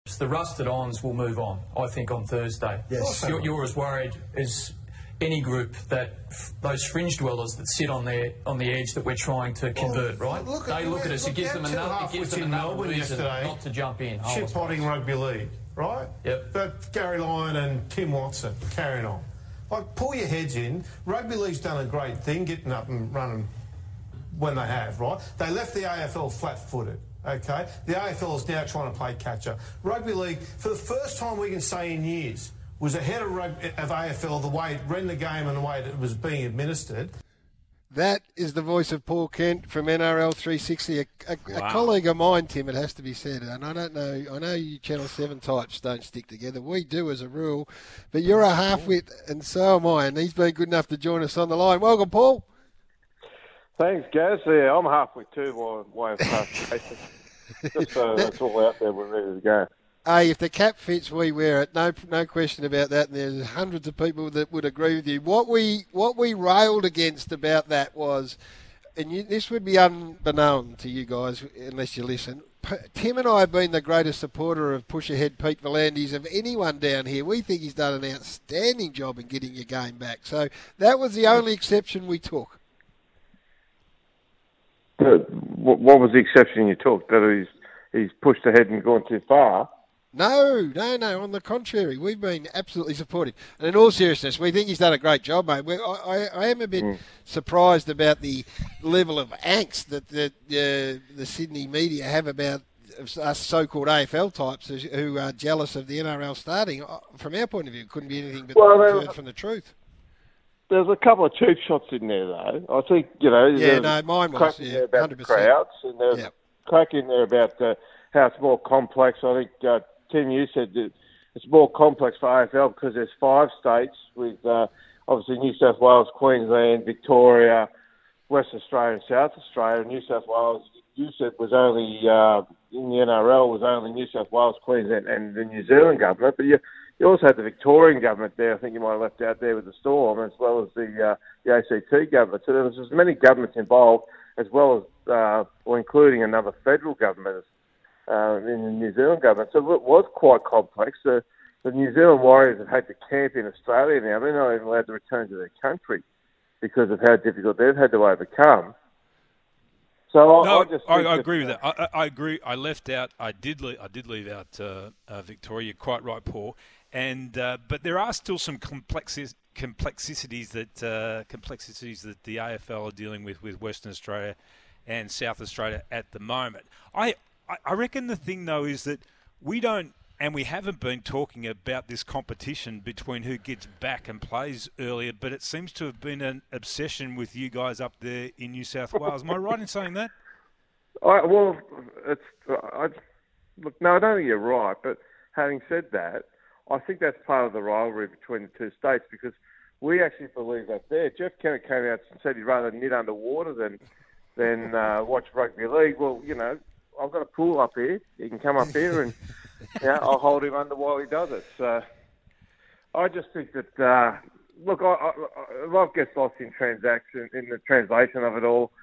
The rusted-ons will move on, I think, on Thursday. Yes. You're as worried as any group that those fringe dwellers that sit on the edge that we're trying to convert, right? They look at us. It gives them another reason not to jump in. Shit-potting rugby league, right? Yep. But Gary Lyon and Tim Watson carrying on. Like, pull your heads in. Rugby league's done a great thing, getting up and running when they have, right? They left the AFL flat-footed. Okay, the AFL is now trying to play catch-up. Rugby league, for the first time we can say in years, was ahead of AFL the way it ran the game and the way it was being administered. That is the voice of Paul Kent from NRL 360. A colleague of mine, Tim, it has to be said, and I don't know, I know you Channel 7 types don't stick together. We do as a rule, but you're a half-wit and so am I, and he's been good enough to join us on the line. Welcome, Paul. Thanks, Gaz. Yeah, I'm halfway too. Why just so that's all out there. We're ready to go. Hey, if the cap fits, we wear it. No question about that. And there's hundreds of people that would agree with you. What we railed against about that was, and this would be unbeknown to you guys unless you listen. Tim and I have been the greatest supporter of push ahead Pete V'landys of anyone down here. We think he's done an outstanding job in getting your game back. So that was the only exception we took. What was the exception you took? That he's pushed ahead and gone too far? No. On the contrary, we've been absolutely supportive. And in all seriousness, we think he's done a great job, mate. I am a bit surprised about the level of angst that the Sydney media have about us so-called AFL types who are jealous of the NRL starting. From our point of view, it couldn't be anything but further from the truth. There's a couple of cheap shots in there, though. I think, mine was, about 100%. The crowds, and there's crack in there about how it's more complex. I think, Tim, you said that it's more complex for AFL because there's 5 states with, obviously, New South Wales, Queensland, Victoria, Western Australia and South Australia. New South Wales, you said, was only, in the NRL, was only New South Wales, Queensland and the New Zealand government. But you also had the Victorian government there. I think you might have left out there with the Storm, as well as the ACT government. So there was as many governments involved, as well as, or including another federal government in the New Zealand government. So it was quite complex. The New Zealand Warriors have had to camp in Australia now. They're not even allowed to return to their country because of how difficult they've had to overcome. So I agree with that. I agree. I left out. I did leave out Victoria. You're quite right, Paul. And but there are still some complexities that the AFL are dealing with Western Australia and South Australia at the moment. I reckon the thing though is that we don't, and we haven't been talking about this competition between who gets back and plays earlier, but it seems to have been an obsession with you guys up there in New South Wales. Am I right in saying that? I don't think you're right. But having said that, I think that's part of the rivalry between the two states because we actually believe that there. Jeff Kennett came out and said he'd rather knit underwater than watch rugby league. Well, I've got a pool up here. He can come up here and I'll hold him under while he does it. So I just think that, a lot gets lost in the translation of it all.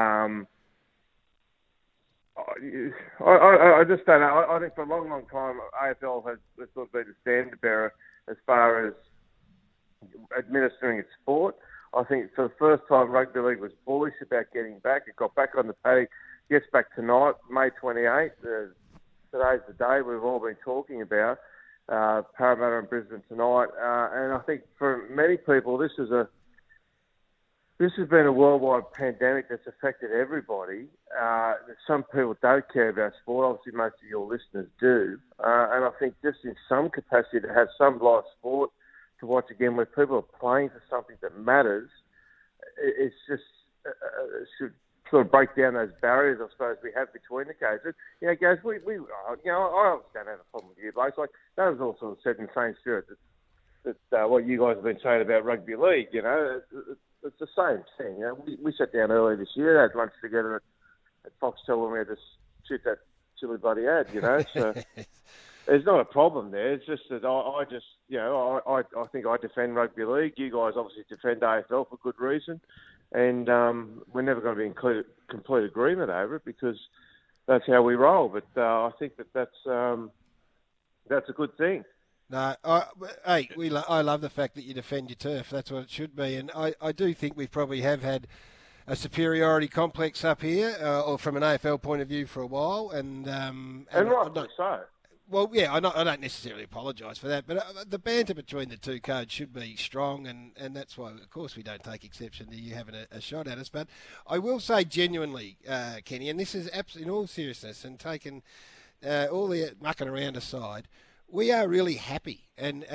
I just don't know. I think for a long, long time, AFL has sort of been a standard bearer as far as administering its sport. I think for the first time, rugby league was bullish about getting back. It got back on the paddock. Gets back tonight, May 28th. Today's the day we've all been talking about. Parramatta and Brisbane tonight. And I think for many people, this has been a worldwide pandemic that's affected everybody. Some people don't care about sport. Obviously, most of your listeners do. And I think just in some capacity to have some live sport to watch again where people are playing for something that matters, it's just should sort of break down those barriers, I suppose, we have between the cases. Guys, I obviously don't have a problem with you, blokes. Like, that was all sort of said in the same spirit that what you guys have been saying about rugby league, it's the same thing. We sat down earlier this year, had lunch together at Foxtel when we had to shoot that silly bloody ad, so there's not a problem there. It's just that I think I defend rugby league. You guys obviously defend AFL for good reason. And we're never going to be in complete agreement over it because that's how we roll. But I think that's that's a good thing. No, I love the fact that you defend your turf. That's what it should be. And I do think we probably have had a superiority complex up here, or from an AFL point of view, for a while. And rightfully so. Well, yeah, I don't necessarily apologise for that, but the banter between the two codes should be strong, and that's why, of course, we don't take exception to you having a shot at us. But I will say genuinely, Kenny, and this is absolutely in all seriousness, and taking all the mucking around aside, we are really happy. And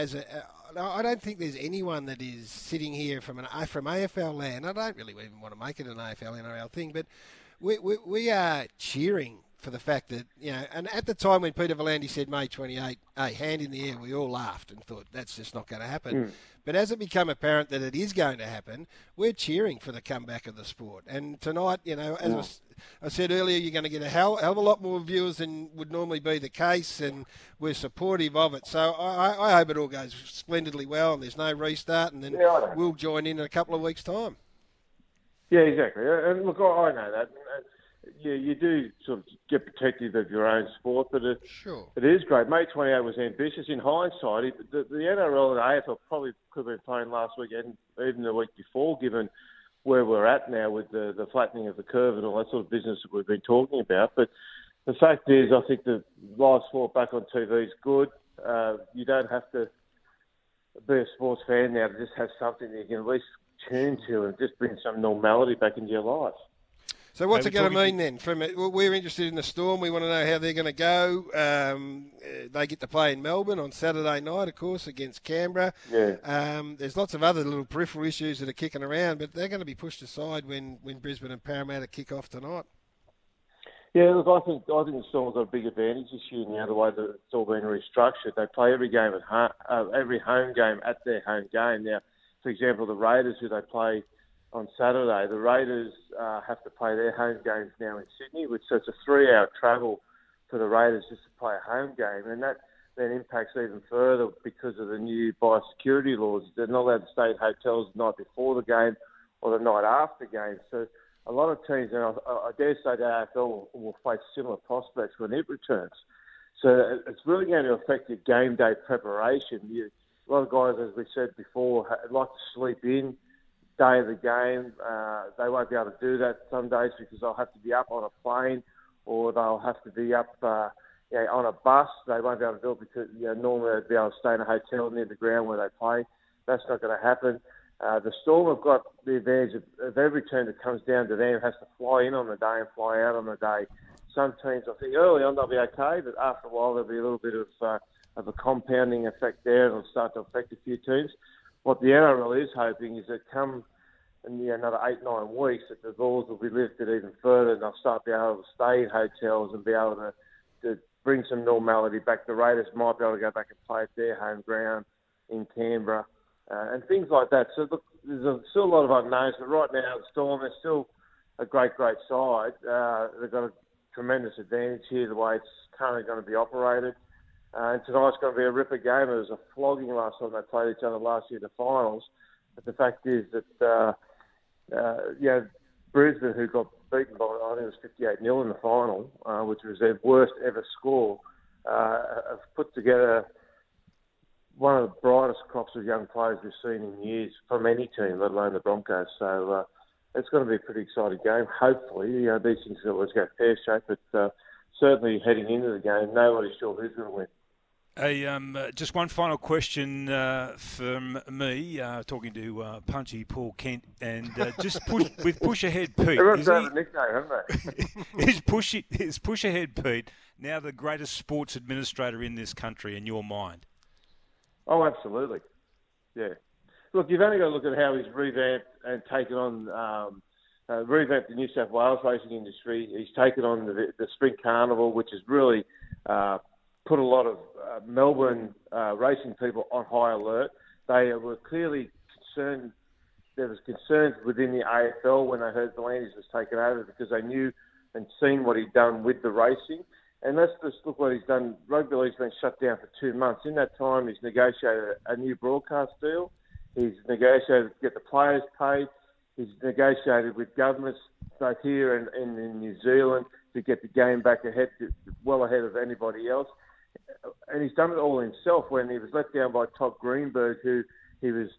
I don't think there's anyone that is sitting here from AFL land. I don't really even want to make it an AFL NRL thing, but we are cheering for the fact that, and at the time when Peter V'landys said May 28, hey, hand in the air, we all laughed and thought that's just not going to happen. But as it become apparent that it is going to happen, we're cheering for the comeback of the sport. And tonight, as I said earlier, you're going to get a hell of a lot more viewers than would normally be the case, and we're supportive of it. So I hope it all goes splendidly well and there's no restart, and then we'll join in a couple of weeks' time. Yeah, exactly. And look, I know that. Yeah, you do sort of get protective of your own sport, but it is great. May 28 was ambitious. In hindsight, the NRL and AFL probably could have been playing last weekend, even the week before, given where we're at now with the flattening of the curve and all that sort of business that we've been talking about. But the fact is, I think the live sport back on TV is good. You don't have to be a sports fan now to just have something that you can at least tune to and just bring some normality back into your life. So what's it going to mean then? We're interested in the Storm. We want to know how they're going to go. They get to play in Melbourne on Saturday night, of course, against Canberra. Yeah. There's lots of other little peripheral issues that are kicking around, but they're going to be pushed aside when Brisbane and Parramatta kick off tonight. Yeah, look, I think the Storm have got a big advantage this year now, the way that it's all been restructured. They play every game at home, every home game at their home game. Now, for example, the Raiders, who they play on Saturday, the Raiders have to play their home games now in Sydney, so it's a 3-hour travel for the Raiders just to play a home game, and that then impacts even further because of the new biosecurity laws. They're not allowed to stay at hotels the night before the game or the night after the game. So a lot of teams, and I dare say the AFL will face similar prospects when it returns. So it's really going to affect your game day preparation. A lot of guys, as we said before, like to sleep in day of the game. They won't be able to do that some days because they'll have to be up on a plane or they'll have to be up on a bus. They won't be able to do it because normally they'd be able to stay in a hotel near the ground where they play. That's not going to happen. The Storm have got the advantage of every team that comes down to them has to fly in on the day and fly out on the day. Some teams, I think, early on they'll be okay, but after a while there'll be a little bit of a compounding effect there. It'll start to affect a few teams. What the NRL is hoping is that come in another 8-9 weeks that the laws will be lifted even further and they'll start to be able to stay in hotels and be able to bring some normality back. The Raiders might be able to go back and play at their home ground in Canberra and things like that. So look, there's still a lot of unknowns, but right now the Storm is still a great side. They've got a tremendous advantage here, the way it's currently going to be operated. And tonight's going to be a ripper game. It was a flogging last time they played each other last year in the finals. But the fact is that, Brisbane, who got beaten by, I think it was 58-0 in the final, which was their worst ever score, have put together one of the brightest crops of young players we've seen in years from any team, let alone the Broncos. So it's going to be a pretty exciting game. Hopefully, these things always go pear-shaped, but certainly heading into the game, nobody's sure who's going to win. Just one final question from me, talking to Punchy Paul Kent, and just Push Ahead Pete. Everyone's got a nickname, haven't they? Is Push Ahead Pete now the greatest sports administrator in this country in your mind? Oh, absolutely. Yeah. Look, you've only got to look at how he's revamped and taken on, revamped the New South Wales racing industry. He's taken on the Spring Carnival, which has really put a lot of Melbourne racing people on high alert. They were clearly concerned. There was concerns within the AFL when they heard V'landys was taken over because they knew and seen what he'd done with the racing. And let's just look what he's done. Rugby League's been shut down for 2 months. In that time, he's negotiated a new broadcast deal. He's negotiated to get the players paid. He's negotiated with governments both here and in New Zealand to get the game back well ahead of anybody else. And he's done it all himself when he was let down by Todd Greenberg, who he was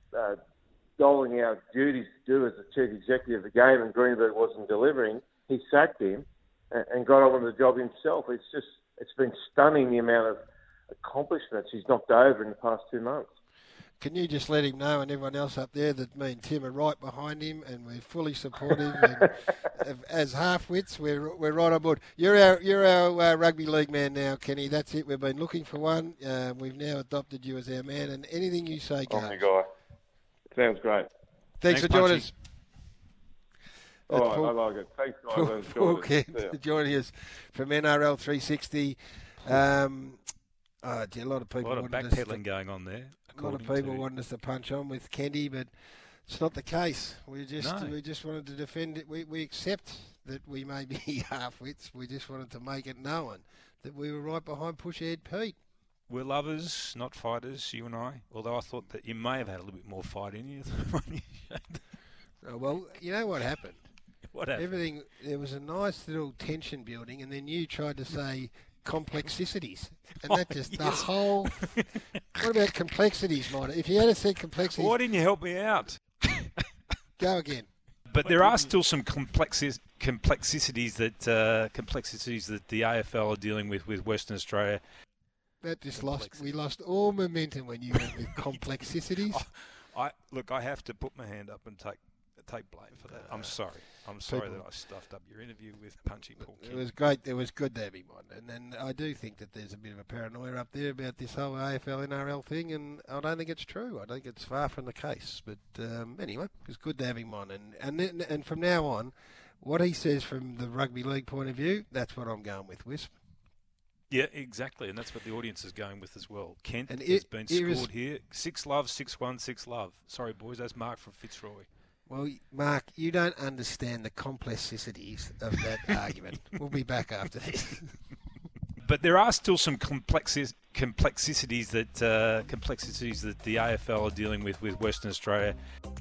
doling out duties to do as the chief executive of the game, and Greenberg wasn't delivering. He sacked him and got on with the job himself. It's been stunning the amount of accomplishments he's knocked over in the past 2 months. Can you just let him know and everyone else up there that me and Tim are right behind him and we're fully supportive and as half-wits, we're right on board. You're our rugby league man now, Kenny. That's it. We've been looking for one. We've now adopted you as our man, and anything you say goes. Oh, my guy. Sounds great. Thanks for joining us. All right, I like it. Thanks, guys. Paul Kent joining us from NRL 360. A lot of people. A lot of backpedaling going on there. A lot of people wanted us to punch on with Kenny, but it's not the case. We just wanted to defend it. We accept that we may be half-wits. We just wanted to make it known that we were right behind Pushhead Pete. We're lovers, not fighters, you and I. Although I thought that you may have had a little bit more fight in you. Oh, well, you know what happened? What happened? There was a nice little tension building, and then you tried to say complexicities. And that just, the whole... What about complexities, Mike? If you had said complexities... Why didn't you help me out? Go again. But there are still some complexities that the AFL are dealing with Western Australia. That just we lost all momentum when you went with complexities. I have to put my hand up and take blame for that. I'm sorry. I'm sorry that I stuffed up your interview with Punchy Paul Kent. It was great. It was good to have him on. And then I do think that there's a bit of a paranoia up there about this whole AFL NRL thing, and I don't think it's true. I think it's far from the case. But anyway, it was good to have him on. And from now on, what he says from the rugby league point of view, that's what I'm going with, Wisp. Yeah, exactly, and that's what the audience is going with as well. Kent has been scored here. 6 love, 6-1, 6 love. Sorry, boys, that's Mark from Fitzroy. Well, Mark, you don't understand the complexicities of that argument. We'll be back after this. But there are still some complexities that the AFL are dealing with Western Australia.